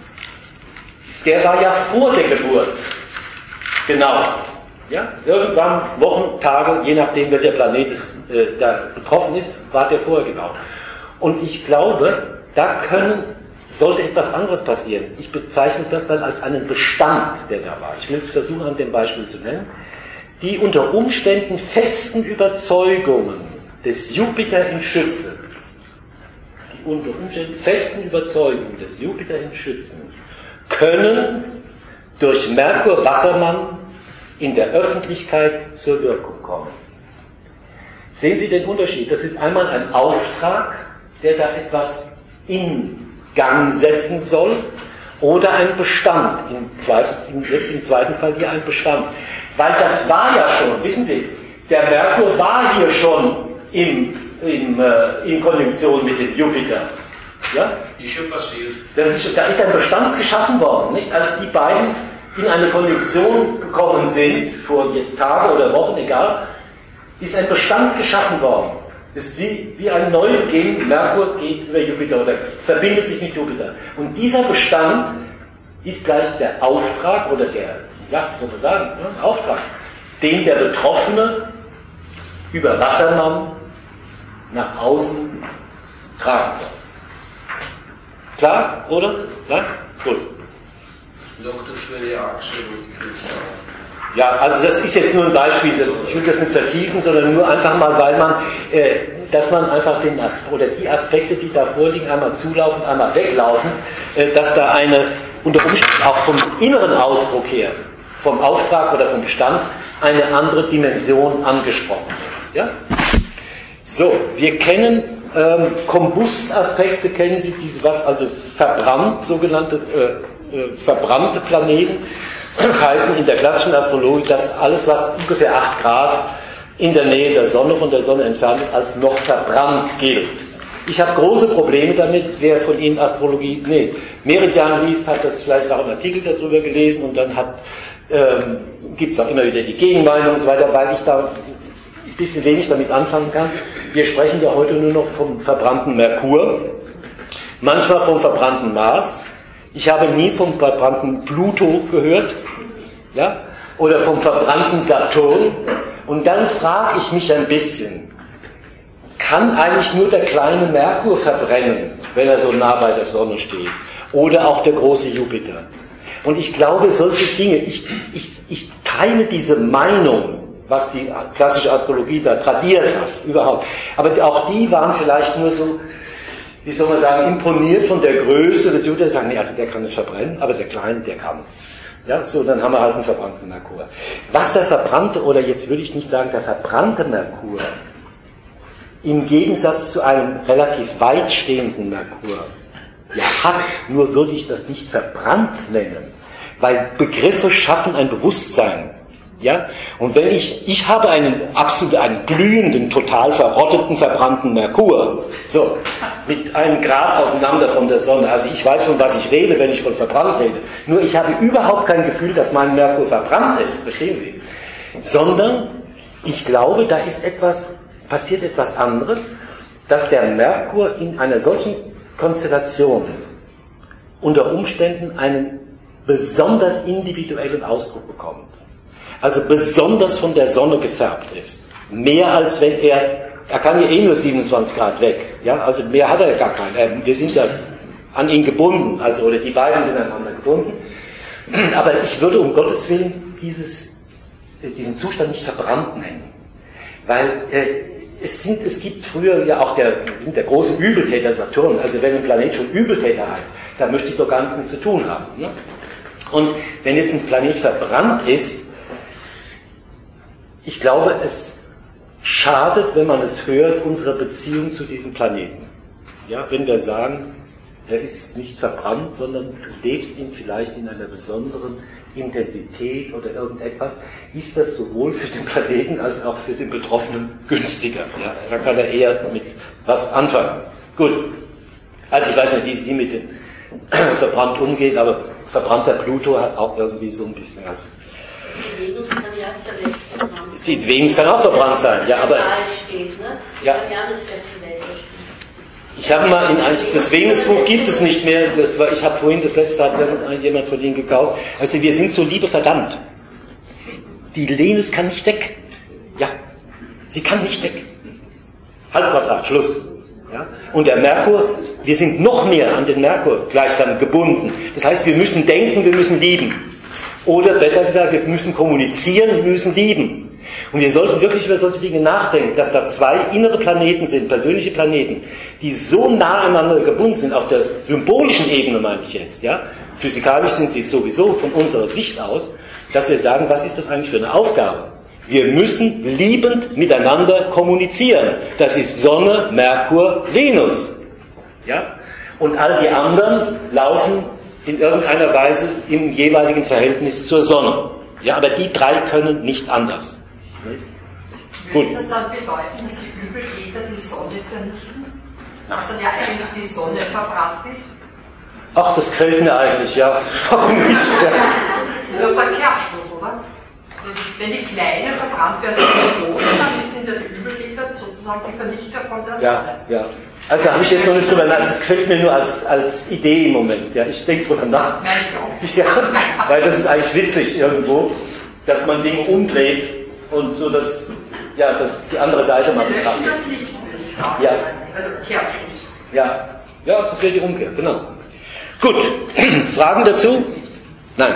der war ja vor der Geburt. Genau. Ja? Irgendwann, Wochen, Tage, je nachdem welcher Planet es äh, da betroffen ist, war der vorher genau. Und ich glaube, da können, sollte etwas anderes passieren. Ich bezeichne das dann als einen Bestand, der da war. Ich will es versuchen, an dem Beispiel zu nennen. Die unter Umständen festen Überzeugungen des Jupiter in Schütze, die unter Umständen festen Überzeugungen des Jupiter in Schützen, können durch Merkur Wassermann in der Öffentlichkeit zur Wirkung kommen. Sehen Sie den Unterschied? Das ist einmal ein Auftrag, der da etwas in Gang setzen soll, oder ein Bestand, im Zweifel, jetzt im zweiten Fall hier ein Bestand. Weil das war ja schon, wissen Sie, der Merkur war hier schon im, im, äh, in Konjunktion mit dem Jupiter. Ja? Ist schon passiert. Das ist, da ist ein Bestand geschaffen worden, nicht? Als die beiden in eine Konjunktion gekommen sind, vor jetzt Tage oder Wochen, egal, ist ein Bestand geschaffen worden. Das ist wie, wie ein Neubeginn, Merkur geht über Jupiter oder verbindet sich mit Jupiter. Und dieser Bestand ist gleich der Auftrag oder der, ja, soll man sagen, ne, Auftrag, den der Betroffene über Wassermann nach außen tragen soll. Klar, oder? Ja? Gut. Noch dazu eine Achse, wollte ich jetzt sagen. Ja, also das ist jetzt nur ein Beispiel, das, ich will das nicht vertiefen, sondern nur einfach mal, weil man, äh, dass man einfach den As- oder die Aspekte, die da vorliegen, einmal zulaufen, einmal weglaufen, äh, dass da eine, unter Umständen auch vom inneren Ausdruck her, vom Auftrag oder vom Bestand, eine andere Dimension angesprochen ist. Ja? So, wir kennen ähm, Kombustaspekte, kennen Sie diese, was also verbrannt, sogenannte äh, äh, verbrannte Planeten, heißen in der klassischen Astrologie, dass alles, was ungefähr acht Grad in der Nähe der Sonne, von der Sonne entfernt ist, als noch verbrannt gilt. Ich habe große Probleme damit, wer von Ihnen Astrologie, nee, Meridian liest, hat das vielleicht auch einen Artikel darüber gelesen und dann hat, ähm, gibt es auch immer wieder die Gegenmeinung und so weiter, weil ich da ein bisschen wenig damit anfangen kann. Wir sprechen ja heute nur noch vom verbrannten Merkur, manchmal vom verbrannten Mars. Ich habe nie vom verbrannten Pluto gehört, ja, oder vom verbrannten Saturn. Und dann frage ich mich ein bisschen, kann eigentlich nur der kleine Merkur verbrennen, wenn er so nah bei der Sonne steht? Oder auch der große Jupiter? Und ich glaube, solche Dinge, ich, ich, ich teile diese Meinung, was die klassische Astrologie da tradiert hat, überhaupt. Aber auch die waren vielleicht nur so, wie soll man sagen, imponiert von der Größe des Jupiters, sagen, nee, also der kann nicht verbrennen, aber der Kleine, der kann. Ja, so, dann haben wir halt einen verbrannten Merkur. Was der verbrannte, oder jetzt würde ich nicht sagen der verbrannte Merkur, im Gegensatz zu einem relativ weit stehenden Merkur, ja hat, nur würde ich das nicht verbrannt nennen, weil Begriffe schaffen ein Bewusstsein. Ja? Und wenn ich, ich habe einen absolut, einen glühenden, total verrotteten, verbrannten Merkur, so, mit einem Grad auseinander von der Sonne, also ich weiß, von was ich rede, wenn ich von verbrannt rede, nur ich habe überhaupt kein Gefühl, dass mein Merkur verbrannt ist, verstehen Sie? Sondern, ich glaube, da ist etwas, passiert etwas anderes, dass der Merkur in einer solchen Konstellation unter Umständen einen besonders individuellen Ausdruck bekommt. Also besonders von der Sonne gefärbt ist. Mehr als wenn er, er kann ja eh nur siebenundzwanzig Grad weg. Ja, also mehr hat er gar keinen. Wir sind ja an ihn gebunden, also, oder die beiden sind aneinander gebunden. Aber ich würde um Gottes Willen dieses, diesen Zustand nicht verbrannt nennen. Weil äh, es, sind, es gibt früher ja auch der, der große Übeltäter Saturn. Also wenn ein Planet schon Übeltäter heißt, da möchte ich doch gar nichts mit zu tun haben. Ne? Und wenn jetzt ein Planet verbrannt ist, ich glaube, es schadet, wenn man es hört, unsere Beziehung zu diesem Planeten. Ja, wenn wir sagen, er ist nicht verbrannt, sondern du lebst ihn vielleicht in einer besonderen Intensität oder irgendetwas, ist das sowohl für den Planeten als auch für den Betroffenen günstiger. Ja, da kann er eher mit was anfangen. Gut. Also ich weiß nicht, wie Sie mit dem verbrannt umgehen, aber verbrannter Pluto hat auch irgendwie so ein bisschen was. Die Venus kann ja sehr leicht verbrannt sein. Die Venus kann auch verbrannt sein, ja, aber. Steht, ne? Ja. Ich habe mal in ein, das Venusbuch gibt es nicht mehr, das war, ich habe vorhin das letzte hat jemand von Ihnen gekauft. Also wir sind zur Liebe verdammt. Die Venus kann nicht weg. Ja, sie kann nicht weg. Halbquadrat, Schluss. Ja? Und der Merkur, wir sind noch mehr an den Merkur gleichsam gebunden. Das heißt, wir müssen denken, wir müssen lieben. Oder besser gesagt, wir müssen kommunizieren, wir müssen lieben. Und wir sollten wirklich über solche Dinge nachdenken, dass da zwei innere Planeten sind, persönliche Planeten, die so nah aneinander gebunden sind, auf der symbolischen Ebene meine ich jetzt, ja. Physikalisch sind sie sowieso von unserer Sicht aus, dass wir sagen, was ist das eigentlich für eine Aufgabe? Wir müssen liebend miteinander kommunizieren. Das ist Sonne, Merkur, Venus. Ja? Und all die anderen laufen in irgendeiner Weise im jeweiligen Verhältnis zur Sonne. Ja, aber die drei können nicht anders. Würde Gut. das dann bedeuten, dass die Übeltäter die Sonne vernichten? Dass dann ja eigentlich die Sonne verbrannt ist? Ach, das gefällt mir eigentlich, ja. Warum nicht? Ja. Das ist ja der Kehrschluss, oder? Wenn die Kleinen verbrannt werden von den Großen, dann sind ja die Übeltäter sozusagen die Vernichter von der Sonne. Ja, ja. Also habe ich jetzt noch nicht drüber nachgedacht, das gefällt mir nur als, als Idee im Moment. Ja, ich denke drüber nach. Nein, ich auch. Ja, weil das ist eigentlich witzig irgendwo, dass man Dinge umdreht und so, dass, ja, dass die andere Seite also mal betrachtet. Das Licht, würde ich sagen. Ja. Also Kehrschluss. Ja, ja, das wäre die Umkehr, genau. Gut, Fragen dazu? Nein.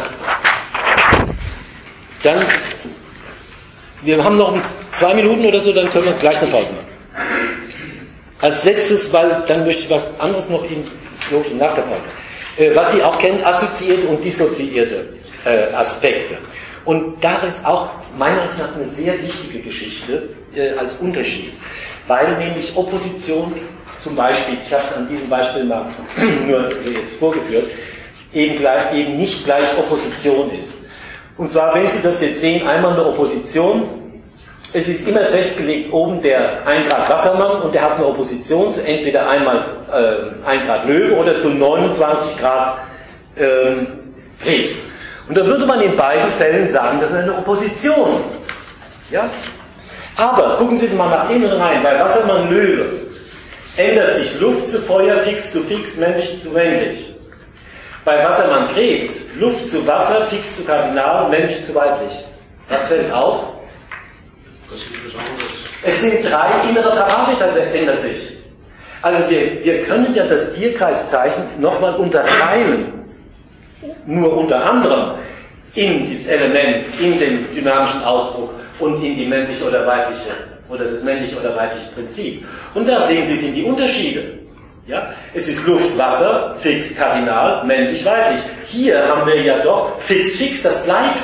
Dann, wir haben noch zwei Minuten oder so, dann können wir gleich eine Pause machen. Als letztes, weil dann möchte ich was anderes noch in nach der Pause. Äh, was Sie auch kennen, assoziierte und dissoziierte äh, Aspekte. Und da ist auch meiner Meinung nach eine sehr wichtige Geschichte äh, als Unterschied. Weil nämlich Opposition zum Beispiel, ich habe es an diesem Beispiel mal nur jetzt vorgeführt, eben, gleich, eben nicht gleich Opposition ist. Und zwar, wenn Sie das jetzt sehen, einmal eine Opposition, es ist immer festgelegt, oben der ein Grad Wassermann und der hat eine Opposition zu entweder einmal äh, ein Grad Löwe oder zu neunundzwanzig Grad äh, Krebs. Und da würde man in beiden Fällen sagen, das ist eine Opposition. Ja? Aber gucken Sie mal nach innen rein, bei Wassermann Löwe ändert sich Luft zu Feuer, fix zu fix, männlich zu männlich. Bei Wassermann Krebs, Luft zu Wasser, fix zu Kardinal, männlich zu weiblich. Was fällt auf? Passiert was anderes. Es sind drei innere Parameter, der ändert sich. Also wir, wir können ja das Tierkreiszeichen nochmal unterteilen, nur unter anderem in dieses Element, in den dynamischen Ausdruck und in die männliche oder weibliche, oder das männliche oder weibliche Prinzip. Und da sehen Sie, sind die Unterschiede. Ja? Es ist Luft, Wasser, fix, kardinal, männlich, weiblich. Hier haben wir ja doch fix, fix, das bleibt.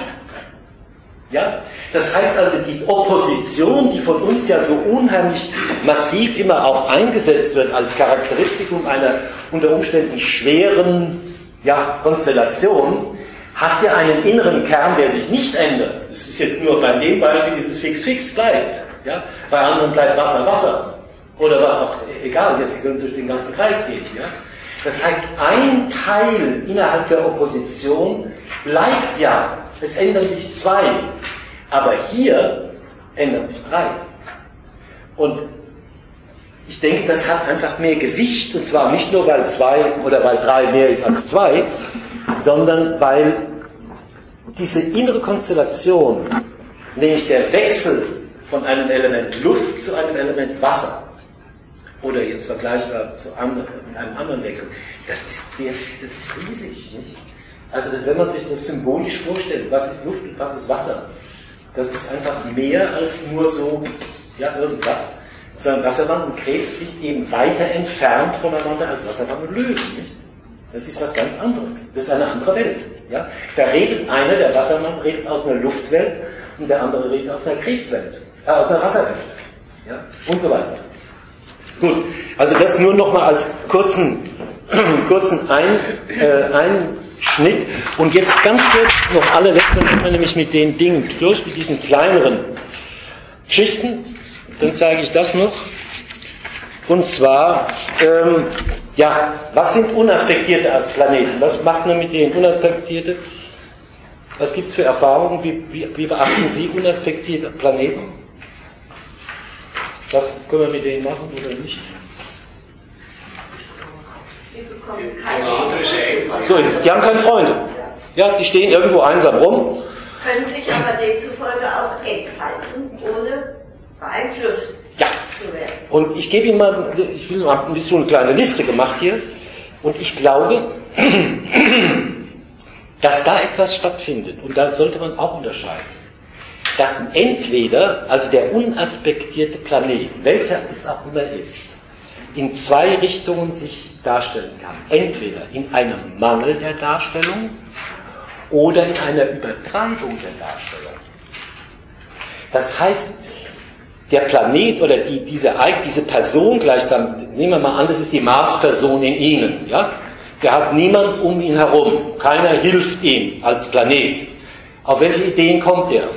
Ja? Das heißt also, die Opposition, die von uns ja so unheimlich massiv immer auch eingesetzt wird als Charakteristikum einer unter Umständen schweren ja, Konstellation, hat ja einen inneren Kern, der sich nicht ändert. Das ist jetzt nur bei dem Beispiel, dieses fix-fix bleibt. Ja? Bei anderen bleibt Wasser, Wasser. Oder was auch, egal, jetzt können wir durch den ganzen Kreis gehen. Ja? Das heißt, ein Teil innerhalb der Opposition bleibt ja. Es ändern sich zwei. Aber hier ändern sich drei. Und ich denke, das hat einfach mehr Gewicht. Und zwar nicht nur, weil zwei oder weil drei mehr ist als zwei, sondern weil diese innere Konstellation, nämlich der Wechsel von einem Element Luft zu einem Element Wasser, oder jetzt vergleichbar zu einem, einem anderen Wechsel, das ist sehr, das ist riesig. Nicht? Also wenn man sich das symbolisch vorstellt, was ist Luft und was ist Wasser, das ist einfach mehr als nur so, ja, irgendwas, sondern Wassermann und Krebs sind eben weiter entfernt voneinander als Wassermann und Löwen. Nicht? Das ist was ganz anderes. Das ist eine andere Welt. Ja? Da redet einer, der Wassermann redet aus einer Luftwelt und der andere redet aus einer Krebswelt, äh, aus einer Wasserwelt. Ja? Und so weiter. Gut, also das nur nochmal als kurzen, kurzen Ein, äh, Einschnitt. Und jetzt ganz kurz noch allerletzte, sind wir nämlich mit den Dingen durch, mit diesen kleineren Schichten. Dann zeige ich das noch. Und zwar, ähm, ja, was sind unaspektierte als Planeten? Was macht man mit denen unaspektierte? Was gibt es für Erfahrungen? Wie, wie, wie beachten Sie unaspektierte Planeten? Was können wir mit denen machen oder nicht? Sie bekommen keine. So ist es. Die haben keine Freunde. Ja, die stehen irgendwo einsam rum. Können sich aber demzufolge auch entfalten, ohne beeinflusst ja. zu werden. Und ich gebe Ihnen mal, ich will mal ein bisschen eine kleine Liste gemacht hier. Und ich glaube, dass da etwas stattfindet. Und da sollte man auch unterscheiden. Dass entweder, also der unaspektierte Planet, welcher es auch immer ist, in zwei Richtungen sich darstellen kann. Entweder in einem Mangel der Darstellung oder in einer Übertreibung der Darstellung. Das heißt, der Planet oder die, diese, diese Person gleichsam, nehmen wir mal an, das ist die Mars-Person in Ihnen. Ja? Der hat niemand um ihn herum, keiner hilft ihm als Planet. Auf welche Ideen kommt er?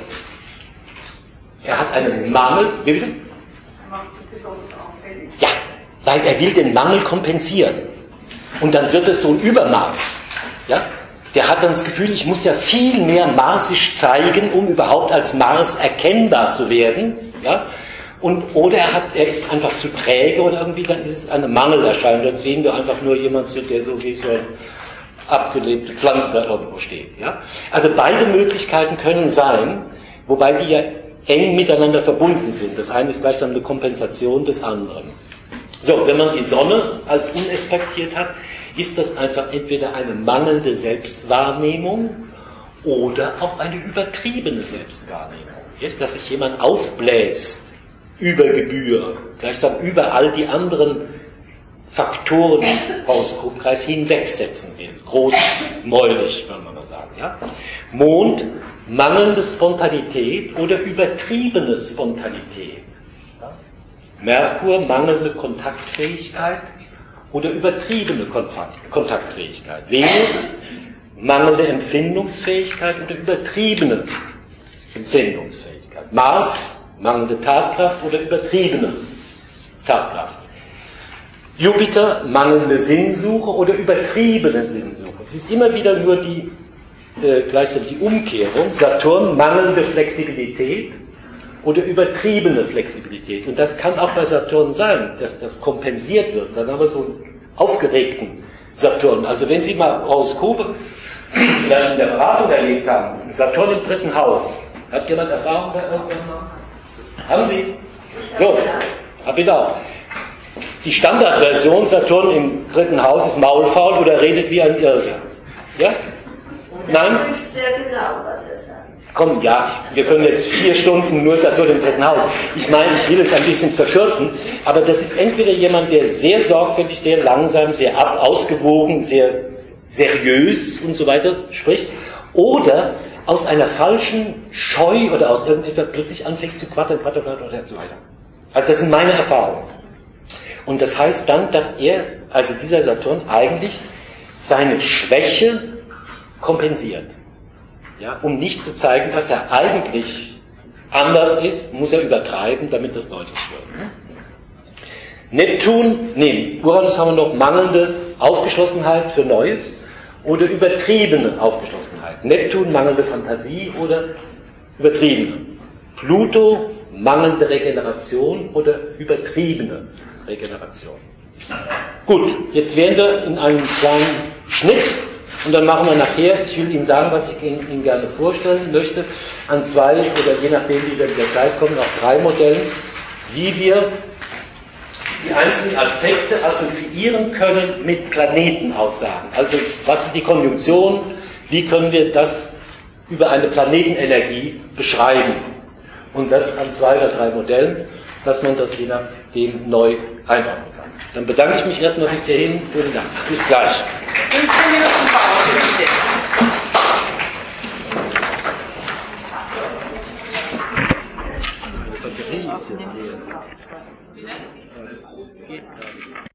Er hat einen Mangel. Wie bitte? Er macht sich besonders auffällig. Ja, weil er will den Mangel kompensieren. Und dann wird es so ein Übermaß. Ja? Der hat dann das Gefühl, ich muss ja viel mehr marsisch zeigen, um überhaupt als Mars erkennbar zu werden. Ja? Und, oder er, hat, er ist einfach zu träge oder irgendwie, dann ist es eine Mangelerscheinung. Dann sehen wir einfach nur jemanden, der so wie so ein abgelebte Pflanze da irgendwo steht. Ja? Also beide Möglichkeiten können sein, wobei die ja eng miteinander verbunden sind. Das eine ist gleichsam eine Kompensation des anderen. So, wenn man die Sonne als unaspektiert hat, ist das einfach entweder eine mangelnde Selbstwahrnehmung oder auch eine übertriebene Selbstwahrnehmung. Dass sich jemand aufbläst über Gebühr, gleichsam über all die anderen Faktoren aus Hauskreis hinwegsetzen will. Großmäulig, kann man mal sagen. Ja? Mond, mangelnde Spontanität oder übertriebene Spontanität. Ja? Merkur, mangelnde Kontaktfähigkeit oder übertriebene Kontakt, Kontaktfähigkeit. Venus, mangelnde Empfindungsfähigkeit oder übertriebene Empfindungsfähigkeit. Mars, mangelnde Tatkraft oder übertriebene Tatkraft. Jupiter, mangelnde Sinnsuche oder übertriebene Sinnsuche. Es ist immer wieder nur die Äh, gleichzeitig die Umkehrung. Saturn, mangelnde Flexibilität oder übertriebene Flexibilität. Und das kann auch bei Saturn sein, dass das kompensiert wird. Dann haben wir so einen aufgeregten Saturn. Also wenn Sie mal Horoskope vielleicht in der Beratung erlebt haben, Saturn im dritten Haus. Hat jemand Erfahrung da irgendwann mal? Haben Sie? So, hab ich auch. Die Standardversion Saturn im dritten Haus ist maulfaul oder redet wie ein Irrser. Ja? Nein? Er prüft sehr genau, was er sagt. Komm, ja, ich, wir können jetzt vier Stunden nur Saturn im dritten Haus. Ich meine, ich will es ein bisschen verkürzen, aber das ist entweder jemand, der sehr sorgfältig, sehr langsam, sehr ab, ausgewogen, sehr seriös und so weiter spricht, oder aus einer falschen Scheu oder aus irgendetwas plötzlich anfängt zu quattern, quattern, quattern oder so weiter. Also das sind meine Erfahrungen. Und das heißt dann, dass er, also dieser Saturn, eigentlich seine Schwäche kompensiert. Ja, um nicht zu zeigen, dass er eigentlich anders ist, muss er übertreiben, damit das deutlich wird. Neptun, nee, Uranus haben wir noch mangelnde Aufgeschlossenheit für Neues oder übertriebene Aufgeschlossenheit. Neptun, mangelnde Fantasie oder übertriebene. Pluto, mangelnde Regeneration oder übertriebene Regeneration. Gut, jetzt wären wir in einem kleinen Schnitt und dann machen wir nachher, ich will Ihnen sagen, was ich Ihnen gerne vorstellen möchte, an zwei oder je nachdem, wie wir mit der Zeit kommen, auch drei Modellen, wie wir die einzelnen Aspekte assoziieren können mit Planetenaussagen. Also was sind die Konjunktionen, wie können wir das über eine Planetenenergie beschreiben. Und das an zwei oder drei Modellen, dass man das je nachdem neu einordnen kann. Dann bedanke ich mich erstmal bis hierhin. Vielen Dank. Bis gleich. fünfzehn Minuten Pause, bitte. Die Batterie ist jetzt leer.